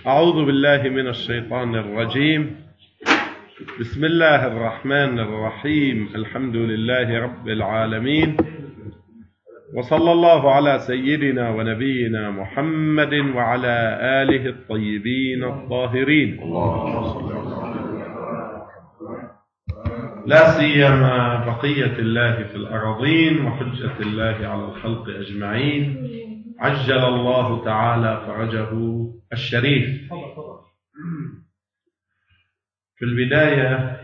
أعوذ بالله من الشيطان الرجيم. بسم الله الرحمن الرحيم. الحمد لله رب العالمين، وصلى الله على سيدنا ونبينا محمد وعلى آله الطيبين الطاهرين، لا سيما بقية الله في الأراضين وحجة الله على الخلق أجمعين، عجل الله تعالى فرجه الشريف. في البداية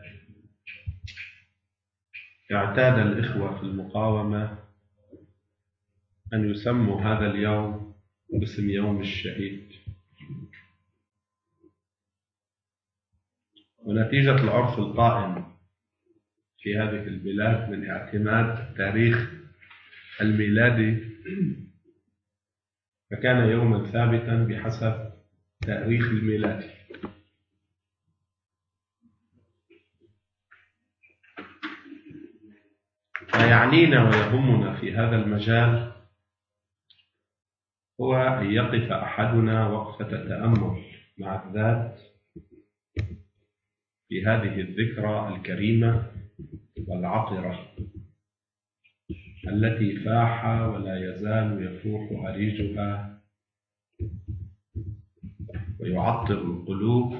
اعتاد الإخوة في المقاومة أن يسموا هذا اليوم باسم يوم الشهيد، ونتيجة العرف القائم في هذه البلاد من اعتماد التاريخ الميلادي، فكان يوما ثابتا بحسب تاريخ الميلادي. ما يعنينا ويهمنا في هذا المجال هو أن يقف أحدنا وقفة تأمل مع الذات في هذه الذكرى الكريمة والعطرة التي فاح ولا يزال يفوح أريجها ويعطر القلوب،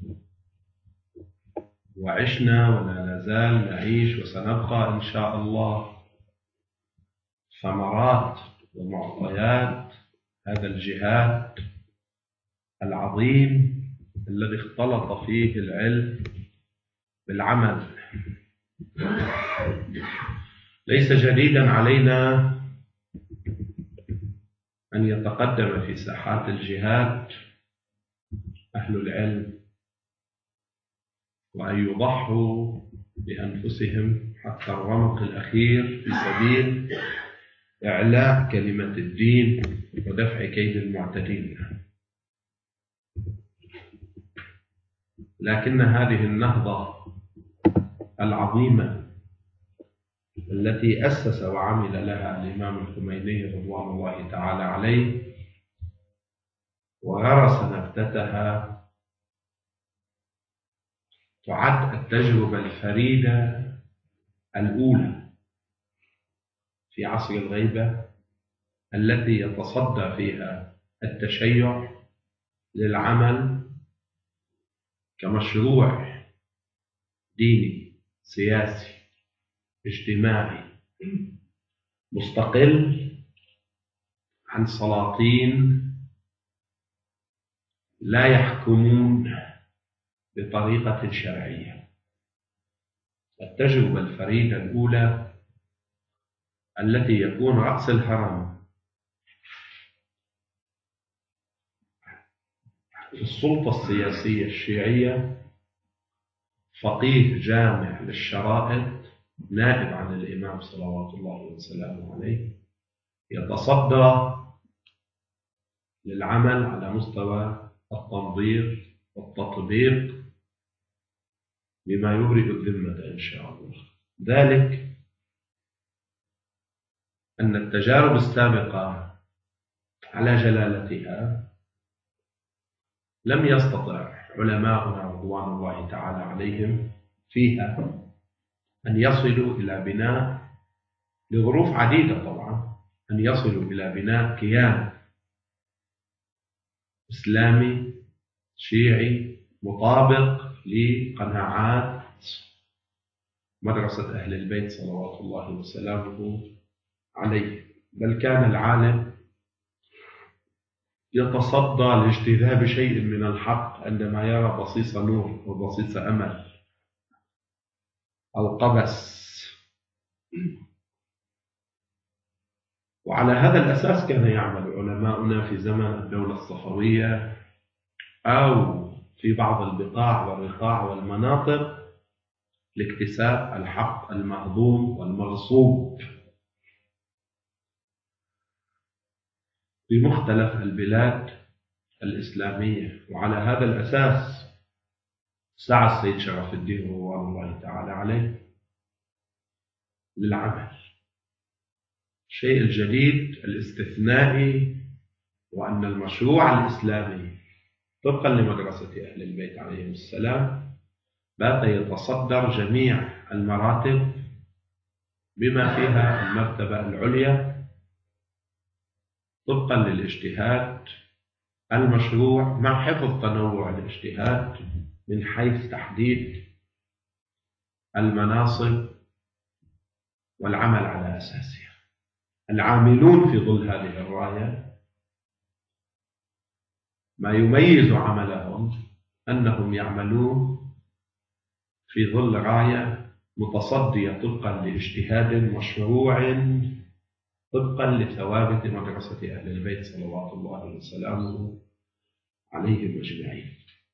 وعشنا ولا نزال نعيش وسنبقى إن شاء الله ثمرات ومعطيات هذا الجهاد العظيم الذي اختلط فيه العلم بالعمل. ليس جديدا علينا أن يتقدم في ساحات الجهاد أهل العلم وأن يضحوا بأنفسهم حتى الرمق الأخير في سبيل إعلاء كلمة الدين ودفع كيد المعتدين. لكن هذه النهضة العظيمة التي أسس وعمل لها الإمام الخميني رضوان الله تعالى عليه وغرس نبتتها تعد التجربة الفريدة الأولى في عصر الغيبة التي يتصدى فيها التشيع للعمل كمشروع ديني سياسي اجتماعي مستقل عن سلاطين لا يحكمون بطريقة شرعية. التجربة الفريدة الأولى التي يكون رأس الهرم في السلطة السياسية الشيعية فقيه جامع للشرائط نائب عن الإمام صلوات الله وسلامه عليه، يتصدى للعمل على مستوى التنظير والتطبيق بما يبرئ الذمة إن شاء الله. ذلك أن التجارب السابقة على جلالتها لم يستطع علماؤنا رضوان الله تعالى عليهم فيها أن يصلوا إلى بناء، لظروف عديدة طبعا، أن يصلوا إلى بناء كيان إسلامي شيعي مطابق لقناعات مدرسة أهل البيت صلوات الله وسلامه عليه. بل كان العالم يتصدى لاجتذاب شيء من الحق عندما يرى بصيص نور أو بصيص أمل أو قبس. وعلى هذا الأساس كان يعمل علماؤنا في زمن الدولة الصفوية أو في بعض البقاع والرقاع والمناطق لاكتساب الحق المهضوم والمغصوب في مختلف البلاد الإسلامية. وعلى هذا الأساس سعى السيد شرف الدين رضوان الله تعالى عليه للعمل. الشيء الجديد الاستثنائي وأن المشروع الإسلامي طبقا لمدرسة أهل البيت عليهم السلام بات يتصدر جميع المراتب بما فيها المرتبة العليا طبقا للاجتهاد المشروع مع حفظ تنوع الاجتهاد من حيث تحديد المناصب والعمل على أساسها. العاملون في ظل هذه الراية ما يميز عملهم أنهم يعملون في ظل راية متصدية طبقا لاجتهاد مشروع طبقا لثوابت مدرسة أهل البيت صلوات الله وسلامه عليهم أجمعين.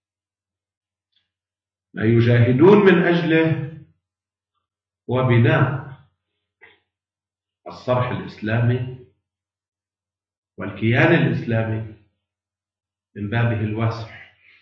ما يجاهدون من أجله هو بناء الصرح الإسلامي والكيان الإسلامي من بابه الواسع.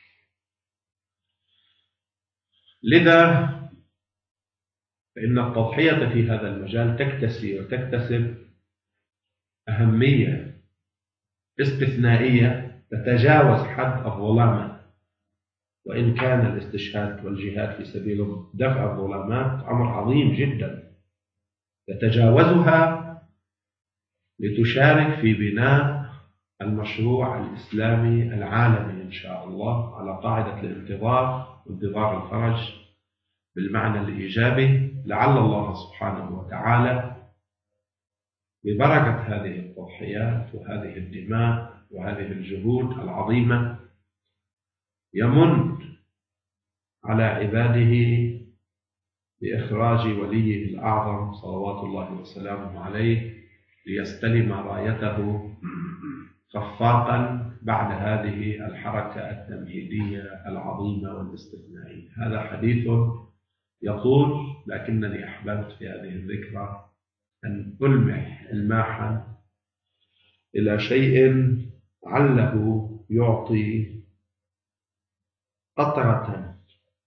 لذا فإن التضحية في هذا المجال تكتسي وتكتسب أهمية استثنائية تتجاوز حد الظلامة، وإن كان الاستشهاد والجهاد في سبيل دفع الظلامات أمر عظيم جدا تتجاوزها لتشارك في بناء المشروع الإسلامي العالمي إن شاء الله على قاعدة الانتظار وانتظار الفرج بالمعنى الإيجابي، لعل الله سبحانه وتعالى ببركة هذه التضحيات وهذه الدماء وهذه الجهود العظيمة يمن على عباده بإخراج وليه الأعظم صلوات الله وسلامه عليه ليستلم رايته خفاقا بعد هذه الحركة التمهيدية العظيمة والاستثنائية. هذا حديث يطول، لكنني أحببت في هذه الذكرى أن ألمح إلماحا إلى شيء عله يعطي قطرة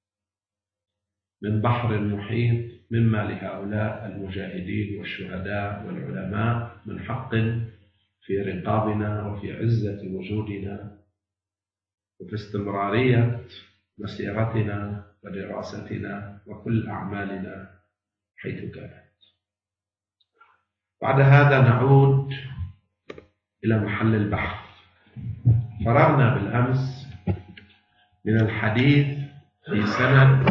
من بحر المحيط مما لهؤلاء المجاهدين والشهداء والعلماء من حق في رقابنا وفي عزة وجودنا وفي استمرارية مسيرتنا ودراستنا وكل أعمالنا حيث كانت. بعد هذا نعود إلى محل البحث. فرغنا بالأمس من الحديث في سند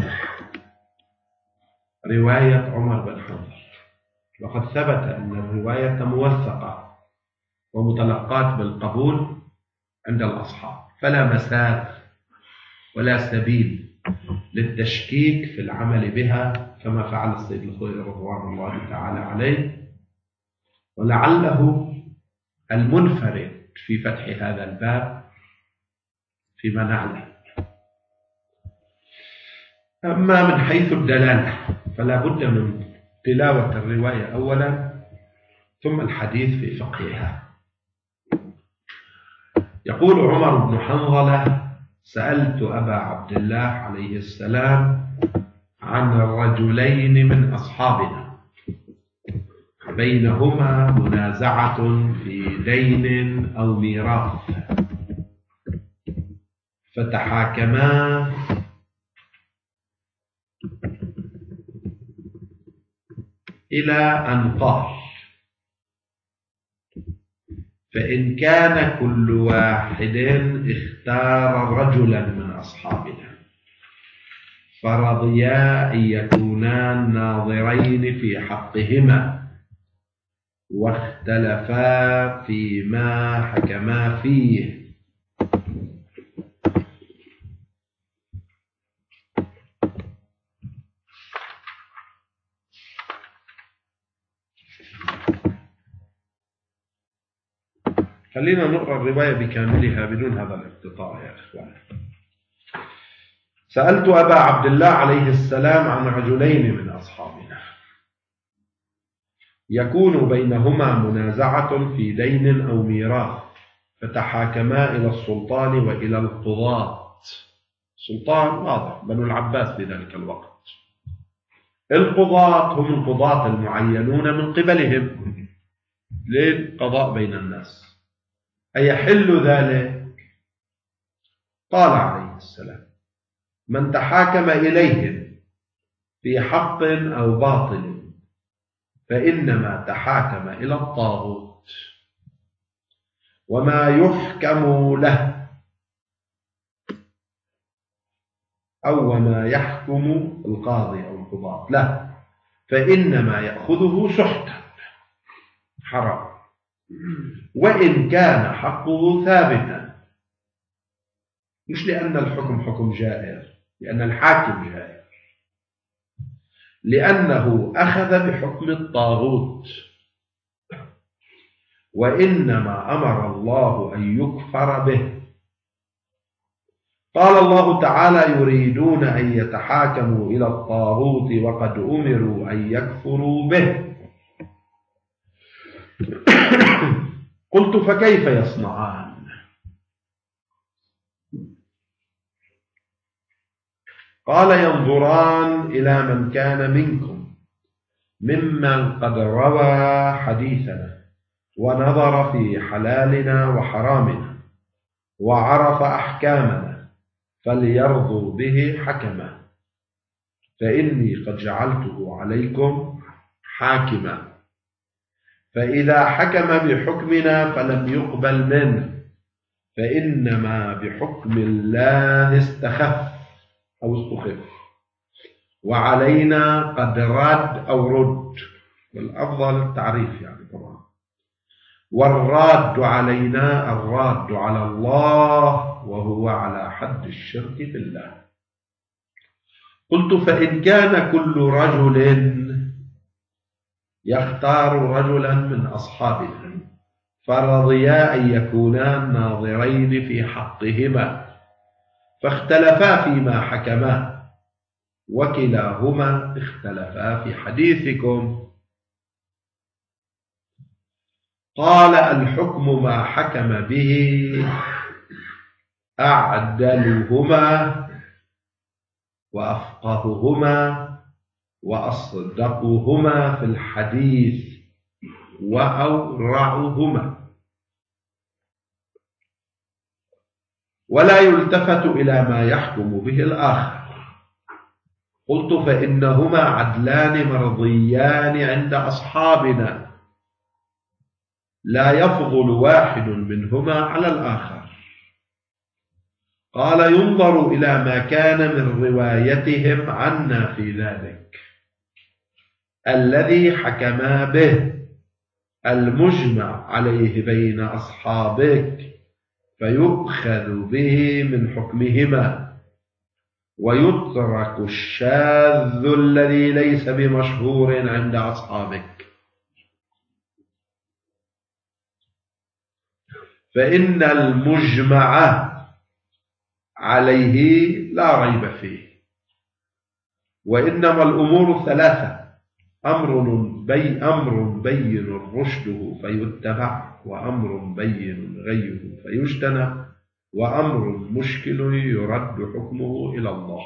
رواية عمر بن حنظل، وقد ثبت أن الرواية موثقة ومتلقات بالقبول عند الأصحاب، فلا مساغ ولا سبيل للتشكيك في العمل بها كما فعل السيد الخوئي رضوان الله تعالى عليه، ولعله المنفرد في فتح هذا الباب فيما نعلم. أما من حيث الدلالة فلا بد من تلاوة الرواية أولا ثم الحديث في فقهها. يقول عمر بن حنظلة: سألت أبا عبد الله عليه السلام عن الرجلين من أصحابنا بينهما منازعة في دين أو ميراث فتحاكما إلى أن قال: فإن كان كل واحد اختار رجلا من أصحابنا فرضيا أن يكونا ناظرين في حقهما واختلفا فيما حكما فيه خلينا نقرأ الرواية بكاملها بدون هذا الاقتطاع يا إخوان. سألت أبا عبد الله عليه السلام عن رجلين من أصحابنا يكون بينهما منازعة في دين أو ميراث فتحاكما إلى السلطان وإلى القضاة. السلطان واضح بنو العباس في ذلك الوقت، القضاة هم القضاة المعينون من قبلهم للقضاء بين الناس. أيحل ذلك قال عليه السلام: من تحاكم إليهم في حق أو باطل فإنما تحاكم إلى الطاغوت، وما يحكم له أو وما يحكم القاضي أو القضاة له فإنما يأخذه سحتا حرام، وإن كان حقه ثابتا، مش لأن الحكم حكم جائر، لأن الحاكم جائر، لأنه أخذ بحكم الطاغوت، وإنما أمر الله أن يكفر به. قال الله تعالى: يريدون أن يتحاكموا إلى الطاغوت وقد أمروا أن يكفروا به. قلت: فكيف يصنعان؟ قال: ينظران إلى من كان منكم ممن قد روى حديثنا ونظر في حلالنا وحرامنا وعرف أحكامنا فليرضوا به حكما، فإني قد جعلته عليكم حاكما، فإذا حكم بحكمنا فلم يقبل منه فإنما بحكم الله استخف أو استخف، وعلينا قد رد أو رد، والأفضل التعريف يعني طبعا، والراد علينا الراد على الله، وهو على حد الشرك بالله. قلت: فإن كان كل رجل يختار رجلا من أصحابنا فرضيا أن يكونا ناظرين في حقهما فاختلفا فيما حكما وكلاهما اختلفا في حديثكم، قال: الحكم ما حكم به أعدلهما وأفقههما وأصدقهما في الحديث وأورعهما، ولا يلتفت إلى ما يحكم به الآخر. قلت: فإنهما عدلان مرضيان عند أصحابنا، لا يفضل واحد منهما على الآخر. قال: ينظر إلى ما كان من روايتهم عنا في ذلك الذي حكما به المجمع عليه بين أصحابك فيؤخذ به من حكمهما، ويترك الشاذ الذي ليس بمشهور عند أصحابك، فإن المجمع عليه لا ريب فيه. وإنما الأمور ثلاثة: أمر بين رشده فيتبع، وأمر بين غيه فيجتنب، وأمر مشكل يرد حكمه إلى الله.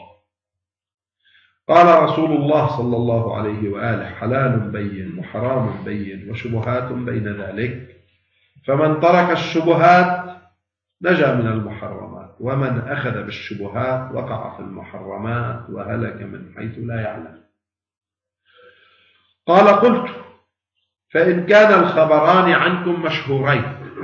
قال رسول الله صلى الله عليه وآله: حلال بين وحرام بين وشبهات بين ذلك، فمن ترك الشبهات نجا من المحرمات، ومن أخذ بالشبهات وقع في المحرمات وهلك من حيث لا يعلم. قال: قلت: فإن كان الخبران عنكم مشهورين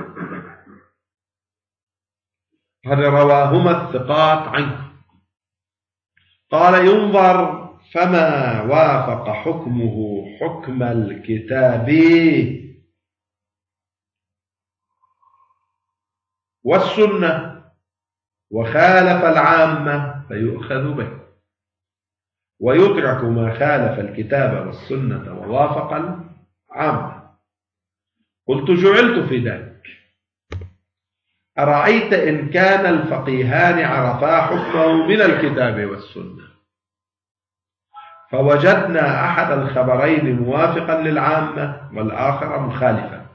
قد رواهما الثقات عنكم، قال: ينظر فما وافق حكمه حكم الكتاب والسنة وخالف العامة فيؤخذ به، ويترك ما خالف الكتاب والسنة ووافق العامة. قلت: جعلت في ذلك، أرأيت إن كان الفقيهان عرفا حكمه من الكتاب والسنة فوجدنا أحد الخبرين موافقا للعامة والآخر مخالفا،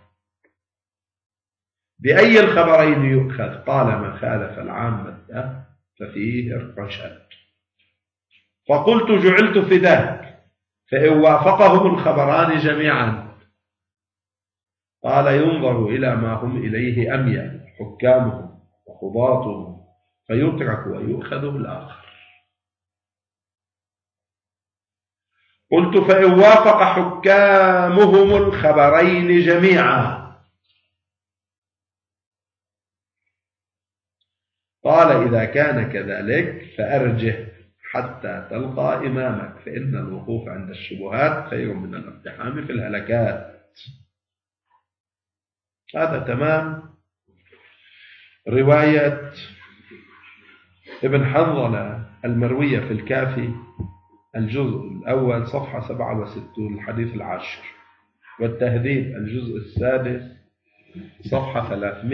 بأي الخبرين يؤخذ؟ قال: ما خالف العامة ففيه الرشد. فقلت: جعلت في ذلك، فإن وافقهم الخبران جميعا قال: ينظر إلى ما هم إليه أميل حكامهم وقضاتهم، فيترك ويؤخذ بالآخر. قلت فإن وافق حكامهم الخبرين جميعا. قال إذا كان كذلك فأرجه حتى تلقى إمامك، فإن الوقوف عند الشبهات خير من الاقتحام في الهلكات. هذا تمام رواية ابن حنظلة المروية في الكافي الجزء الأول صفحة 67 الحديث 10، والتهذيب الجزء السادس صفحة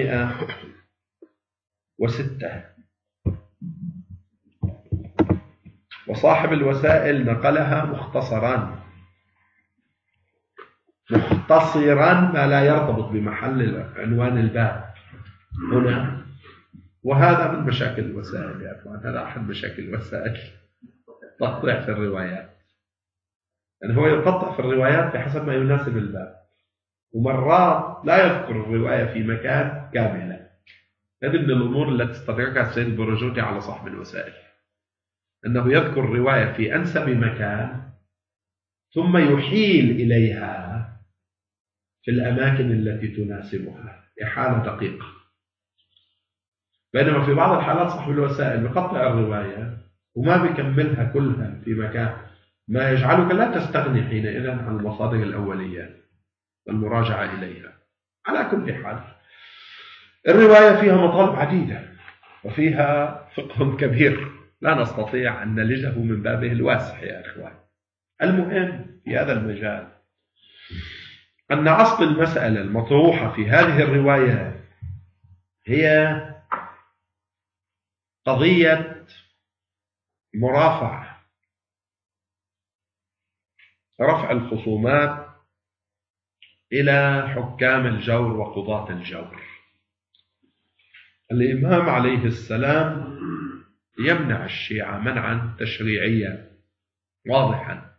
306. وصاحب الوسائل نقلها مختصرا ما لا يرتبط بمحل عنوان الباب هنا. وهذا من مشاكل الوسائل يا أخوان، هذا أحد مشاكل الوسائل، تقطيع في الروايات. يعني هو يقطع في الروايات بحسب ما يناسب الباب، ومرات لا يذكر الرواية في مكان كاملة. هذه من الأمور التي استدركها السيد البرجوتي على صاحب الوسائل، أنه يذكر الرواية في أنسب مكان ثم يحيل إليها في الأماكن التي تناسبها إحالة دقيقة. بينما في بعض الحالات صاحب الوسائل يقطع الرواية وما بيكملها كلها في مكان، ما يجعلك لا تستغني حينئذ عن المصادر الأولية والمراجعة إليها. على كل حال الرواية فيها مطالب عديدة وفيها فقه كبير لا نستطيع أن نلجه من بابه الواسع يا إخوان. المهم في هذا المجال أن أصل المسألة المطروحة في هذه الروايات هي قضية مرافعة، رفع الخصومات إلى حكام الجور وقضاة الجور. الإمام عليه السلام يمنع الشيعة منعا تشريعيا واضحا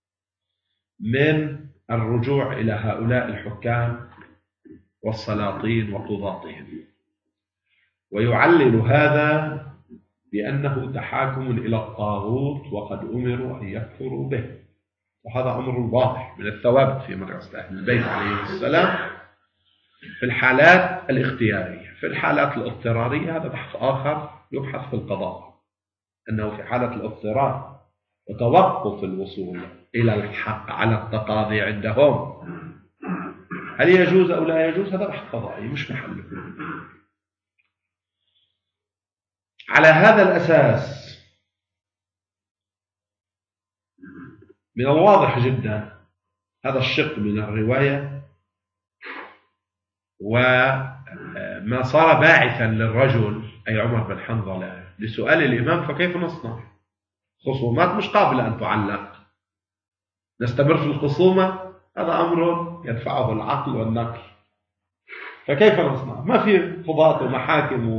من الرجوع إلى هؤلاء الحكام والسلاطين وقضاتهم، ويعلل هذا بأنه تحاكم إلى الطاغوت وقد أمروا أن يكفروا به. وهذا أمر واضح من الثوابت في مدرسة أهل البيت عليه السلام في الحالات الاختيارية. في الحالات الاضطرارية هذا بحث آخر يبحث في القضاء، أنه في حالة الاضطرار وتوقف الوصول إلى الحق على التقاضي عندهم هل يجوز أو لا يجوز، هذا بحث قضائي مش محله. على هذا الأساس من الواضح جدا هذا الشق من الرواية، وما صار باعثا للرجل أي عمر بن حنظلة لسؤال الإمام فكيف نصنع؟ خصومات مش قابلة أن تعلق، نستمر في الخصومة، هذا أمر يدفعه العقل والنقل، فكيف نصنع؟ ما في قضاة ومحاكم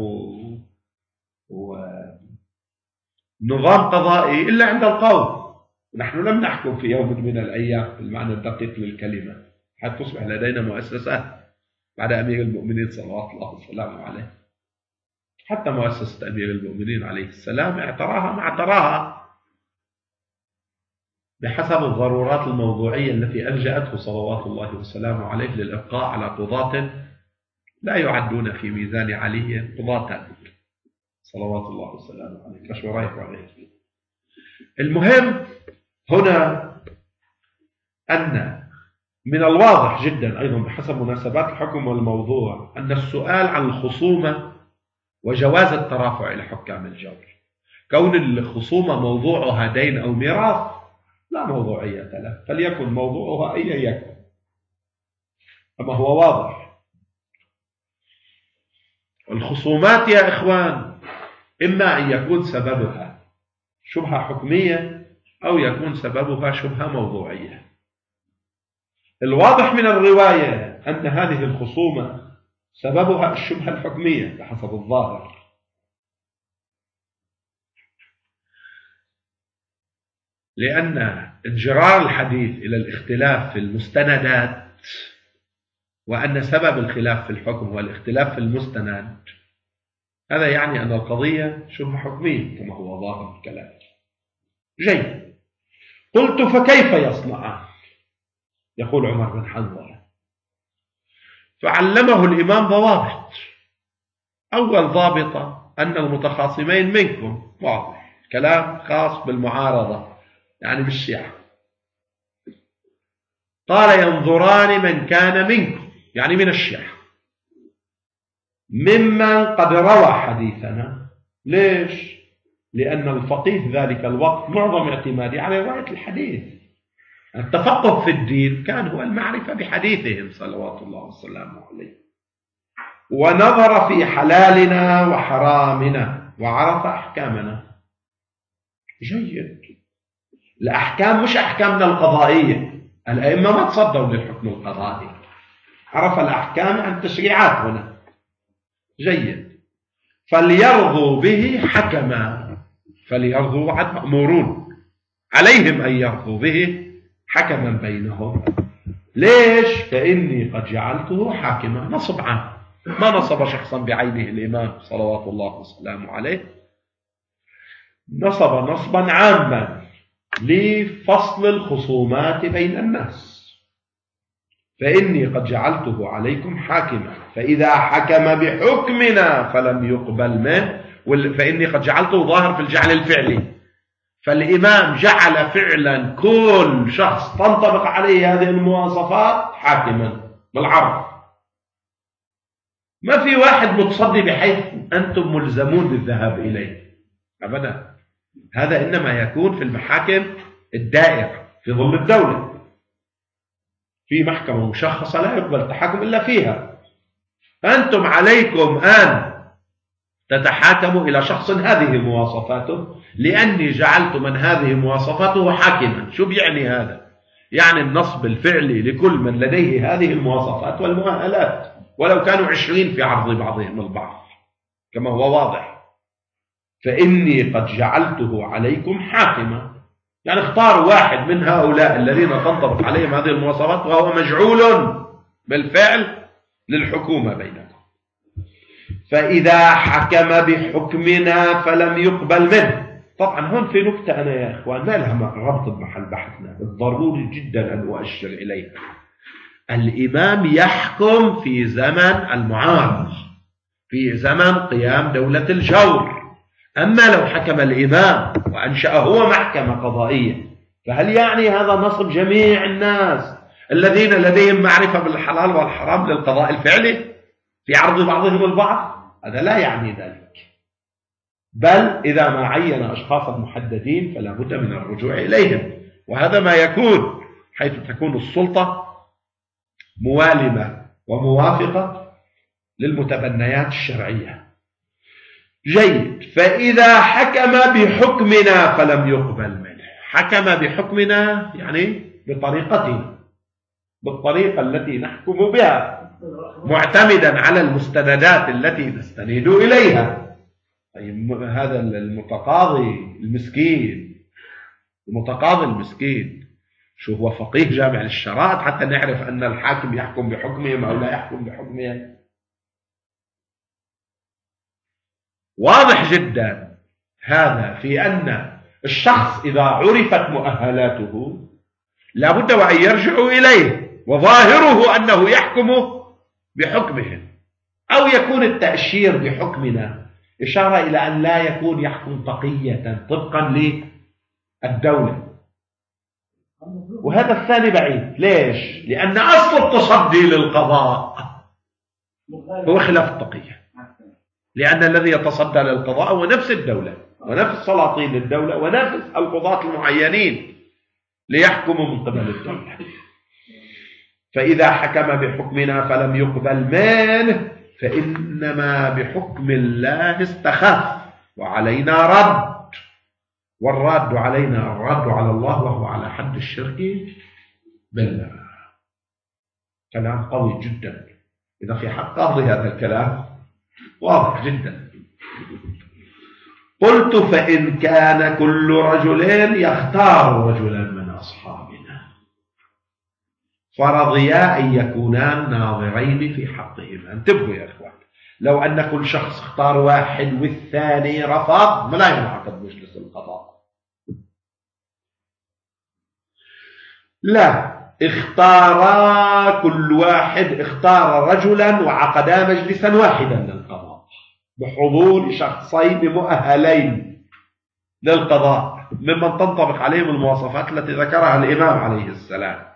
ونظام قضائي إلا عند القوم. نحن لم نحكم في يوم من الأيام بالمعنى الدقيق للكلمة حتى تصبح لدينا مؤسسات بعد أمير المؤمنين صلوات الله وسلامه عليه. حتى مؤسسة أمير المؤمنين عليه السلام اعتراها ما اعتراها بحسب الضرورات الموضوعية التي ألجأته صلوات الله وسلامه عليه للإبقاء على قضاة لا يعدون في ميزان علي قضاة صلوات الله وسلامه عليه كشريح وغيره. المهم هنا أن من الواضح جدا أيضا بحسب مناسبات الحكم والموضوع أن السؤال عن الخصومة وجواز الترافع إلى حكام الجور، كون الخصومة موضوعها دين أو ميراث لا موضوعية له، فليكن موضوعها أي يكن. أما هو واضح الخصومات يا إخوان إما أن يكون سببها شبهة حكمية أو يكون سببها شبهة موضوعية. الواضح من الرواية أن هذه الخصومة سببها الشبهة الحكمية بحسب الظاهر، لأن انجرار الحديث إلى الاختلاف في المستندات وأن سبب الخلاف في الحكم هو الاختلاف في المستند، هذا يعني أن القضية شبه حكمية كما هو ظاهر الكلام. جيد. قلت فكيف يصنعان؟ يقول عمر بن حنظلة: فعلمه الإمام ضوابط. أول ضابطة أن المتخاصمين منكم، واضح كلام خاص بالمعارضة يعني بالشيعة. قال: ينظران من كان منكم يعني من الشيعة ممن قد روى حديثنا. ليش؟ لأن الفقيه ذلك الوقت معظم اعتمادي على رواية الحديث. التفقه في الدين كان هو المعرفة بحديثهم صلوات الله وسلامه عليه، ونظر في حلالنا وحرامنا وعرف أحكامنا. جيد. الأحكام مش أحكامنا القضائية، الأئمة ما تصدوا للحكم القضائي، عرف الأحكام عن تشريعات هنا. جيد. فليرضوا به حكما، فليرضوا عن مأمورون عليهم أن يرضوا به حكما بينهم. ليش؟ فإني قد جعلته حاكما. نصب عام، ما نصب شخصا بعينه الإمام صلوات الله وسلامه عليه، نصب نصبا عاما لفصل الخصومات بين الناس. فإني قد جعلته عليكم حاكما فإذا حكم بحكمنا فلم يقبل منه. فإني قد جعلته ظاهر في الجعل الفعلي، فالإمام جعل فعلا كل شخص تنطبق عليه هذه المواصفات حاكما بالعرض. ما في واحد متصدي بحيث أنتم ملزمون بالذهاب إليه أبدا. هذا إنما يكون في المحاكم الدائرة في ظل الدولة، في محكمة مشخصة لا يقبل التحاكم إلا فيها. فأنتم عليكم أن تتحاكموا إلى شخص هذه مواصفاته، لأني جعلت من هذه مواصفاته حاكما. شو بيعني هذا؟ يعني النصب الفعلي لكل من لديه هذه المواصفات والمؤهلات، ولو كانوا 20 في عرض بعضهم البعض كما هو واضح. فإني قد جعلته عليكم حاكما، يعني اختار واحد من هؤلاء الذين تنطبق عليهم هذه المواصفات وهو مجعول بالفعل للحكومة بينكم. فإذا حكم بحكمنا فلم يقبل منه. طبعا هون في نكتة أنا يا إخوان ما لها ربط بمحل بحثنا، الضروري جدا أن أؤشر إليها. الإمام يحكم في زمن المعارضة، في زمن قيام دولة الجور. أما لو حكم الإمام وأنشأ هو محكمة قضائية، فهل يعني هذا نصب جميع الناس الذين لديهم معرفة بالحلال والحرام للقضاء الفعلي في عرض بعضهم البعض؟ هذا لا يعني ذلك. بل إذا ما عين أشخاصا محددين فلا بد من الرجوع إليهم، وهذا ما يكون حيث تكون السلطة موالمة وموافقة للمتبنيات الشرعية. جيد. فإذا حكم بحكمنا فلم يقبل منه. حكم بحكمنا يعني بطريقتنا، بالطريقة التي نحكم بها، معتمدا على المستندات التي نستند إليها. طيب هذا المتقاضي المسكين شو هو فقيه جامع للشرائط حتى نعرف أن الحاكم يحكم بحكمهم أو لا يحكم بحكمهم؟ واضح جدا هذا في أن الشخص إذا عرفت مؤهلاته لا بد وأن يرجعوا إليه، وظاهره أنه يحكم بحكمهم، أو يكون التأشير بحكمنا إشارة إلى أن لا يكون يحكم تقية طبقا للدولة. وهذا الثاني بعيد. ليش؟ لأن أصل التصدي للقضاء هو خلاف التقية، لأن الذي يتصدى للقضاء هو نفس الدولة ونفس سلاطين الدولة ونفس القضاة المعينين ليحكموا من قبل الدولة. فإذا حكم بحكمنا فلم يقبل منه فإنما بحكم الله استخف وعلينا رد، والرد علينا الرد على الله وهو على حد الشرك بالله. كلام قوي جدا. إذا في حق قاضي هذا الكلام واضح جدا. قلت فإن كان كل رجل يختار رجلا من أصحابنا فرضيا أن يكونان ناظرين في حقهما. انتبهوا يا إخوان، لو أن كل شخص اختار واحد والثاني رفض لا ينعقد مجلس القضاء. لا، كل واحد اختار رجلا وعقدا مجلسا واحدا للقضاء بحضور شخصين مؤهلين للقضاء ممن تنطبق عليهم المواصفات التي ذكرها الإمام عليه السلام.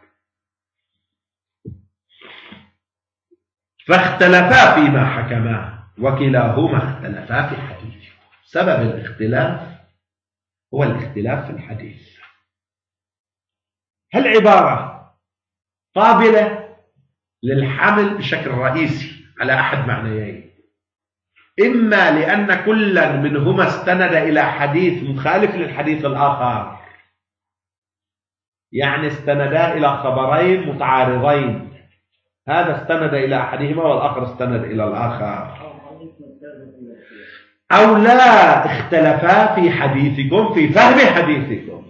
فاختلفا فيما حكما وكلاهما اختلفا في حديثه. سبب الاختلاف هو الاختلاف في الحديث. هل عبارة قابلة للحمل بشكل رئيسي على أحد معنيين: إما لأن كلا منهما استند إلى حديث مخالف للحديث الآخر، يعني استندا إلى خبرين متعارضين، هذا استند إلى أحدهما والآخر استند إلى الآخر، أو لا، اختلفا في حديثكم في فهم حديثكم.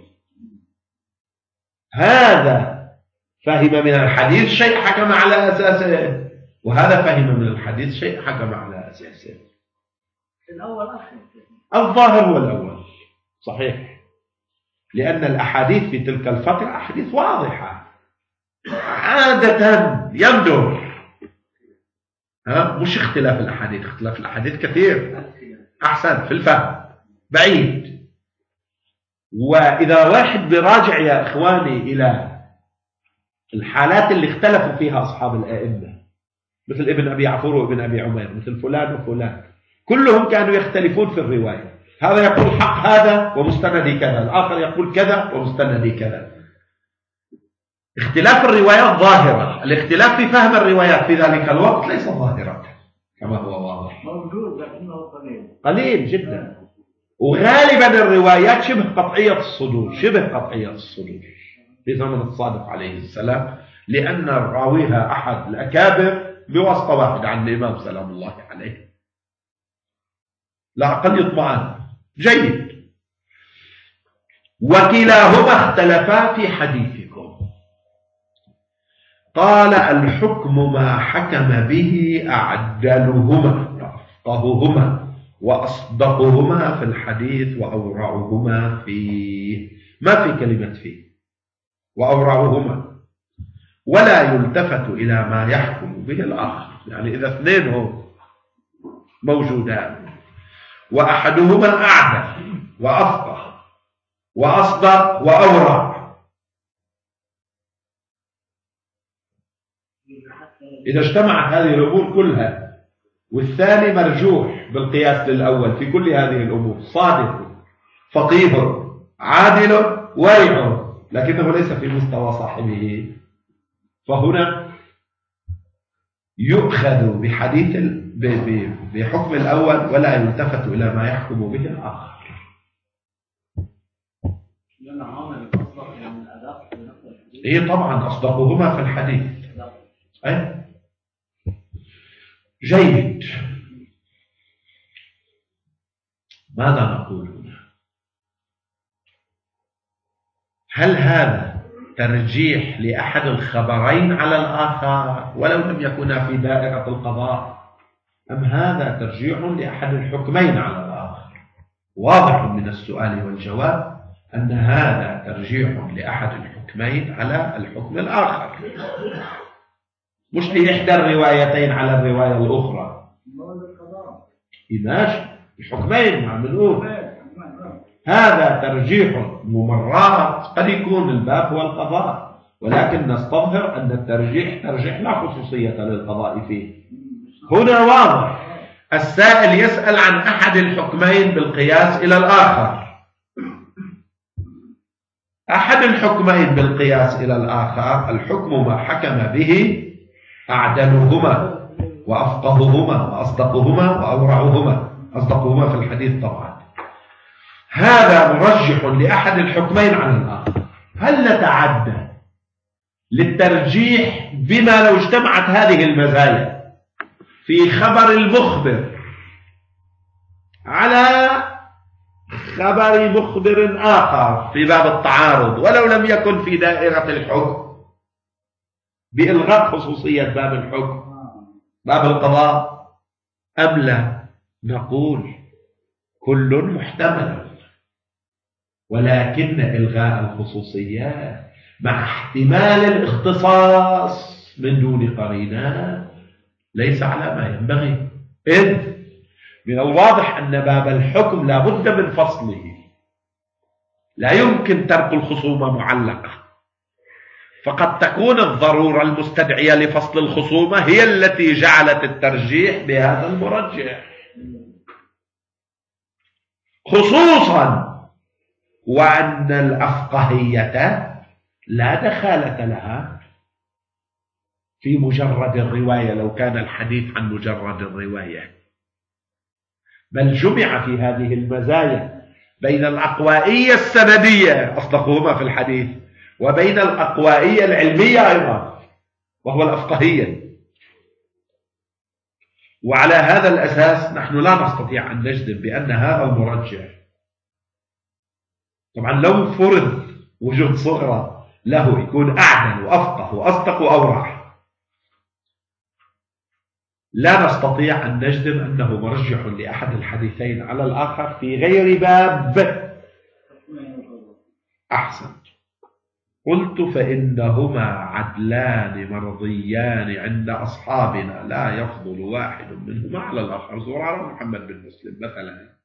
هذا فهم من الحديث شيء حكم على أساسه، وهذا فهم من الحديث شيء حكم على أساسه. الظاهر هو الأول صحيح، لأن الأحاديث في تلك الفترة أحاديث واضحة عادة يندر، مش اختلاف الأحاديث، اختلاف الأحاديث كثير أحسن في الفهم بعيد. وإذا واحد براجع يا إخواني إلى الحالات اللي اختلفوا فيها أصحاب الأئمة مثل ابن أبي عفور وابن أبي عمير، مثل فلان وفلان، كلهم كانوا يختلفون في الرواية، هذا يقول حق هذا ومستندي كذا، الآخر يقول كذا ومستندي كذا. اختلاف الروايات ظاهرة، الاختلاف في فهم الروايات في ذلك الوقت ليس ظاهرة كما هو واضح، موجود لكنه قليل جدا، وغالبا الروايات شبه قطعية الصدور، في زمن الصادق عليه السلام، لأن راويها أحد الأكابر بواسطة واحدة عن الإمام سلام الله عليه، لا أقل يطمئن. جيد. وكلاهما اختلفا في حديثكم. قال: الحكم ما حكم به أعدلهما وأفقههما وأصدقهما في الحديث وأورعهما فيه. ما في كلمة فيه، وأورعهما، ولا يلتفت إلى ما يحكم به الآخر، يعني إذا اثنين هم موجودان وأحدهما أعدل وأفقه وأصدق وأورع، إذا اجتمعت هذه الأمور كلها والثاني مرجوح بالقياس للأول في كل هذه الأمور، صادق فقيه عادل ورع لكنه ليس في مستوى صاحبه، فهنا يؤخذ بحكم الأول ولا يلتفت إلى ما يحكم به الآخر. إيه طبعا أصدقهما في الحديث. أي جيد. ماذا نقول هنا؟ هل هذا ترجيح لأحد الخبرين على الآخر ولو لم يكونا في دائرة القضاء، أم هذا ترجيح لأحد الحكمين على الآخر؟ واضح من السؤال والجواب أن هذا ترجيح لأحد الحكمين على الحكم الآخر، مش لإحدى الروايتين على الرواية الأخرى. ماشي، الحكمين ما بنقول هذا ترجيح ممرات، قد يكون الباب هو القضاء، ولكن نستظهر أن الترجيح ترجيح لا خصوصية للقضاء فيه. هنا واضح، السائل يسأل عن أحد الحكمين بالقياس إلى الآخر، أحد الحكمين بالقياس إلى الآخر الحكم ما حكم به أعدلهما وأفقههما وأصدقهما وأورعهما، أصدقهما في الحديث طبعا. هذا مرجح لأحد الحكمين عن الآخر. هل نتعدى للترجيح بما لو اجتمعت هذه المزايا في خبر المخبر على خبر مخبر آخر في باب التعارض ولو لم يكن في دائرة الحكم، بإلغاء خصوصية باب الحكم باب القضاء؟ أم لا؟ نقول كل محتمل، ولكن إلغاء الخصوصيات مع احتمال الاختصاص من دون قرينة ليس على ما ينبغي، إذ من الواضح أن باب الحكم لا بد من فصله، لا يمكن ترك الخصومة معلقة، فقد تكون الضرورة المستدعية لفصل الخصومة هي التي جعلت الترجيح بهذا المرجح، خصوصا وأن الأفقهية لا دخالة لها في مجرد الرواية لو كان الحديث عن مجرد الرواية، بل جمع في هذه المزايا بين الأقوائية السندية أصدقهما في الحديث وبين الأقوائية العلمية أيضا وهو الأفقهية. وعلى هذا الأساس نحن لا نستطيع أن نجزم بأن هذا المرجح، طبعا لو فرض وجود صغرى له يكون أعدل وأفقه وأصدق وأورع، لا نستطيع أن نجزم أنه مرجح لأحد الحديثين على الآخر في غير باب. أحسن، قلت فإنهما عدلان مرضيان عند أصحابنا لا يفضل واحد منهما على الآخر. زرارة محمد بن مسلم مثلا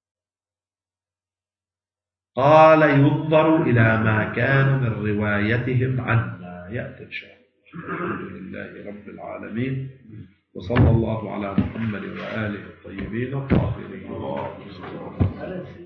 قال ينظر إلى ما كان من روايتهم عنا، يأتي إن شاء الله. الحمد لله رب العالمين، وصلى الله على محمد وآله الطيبين الطاهرين.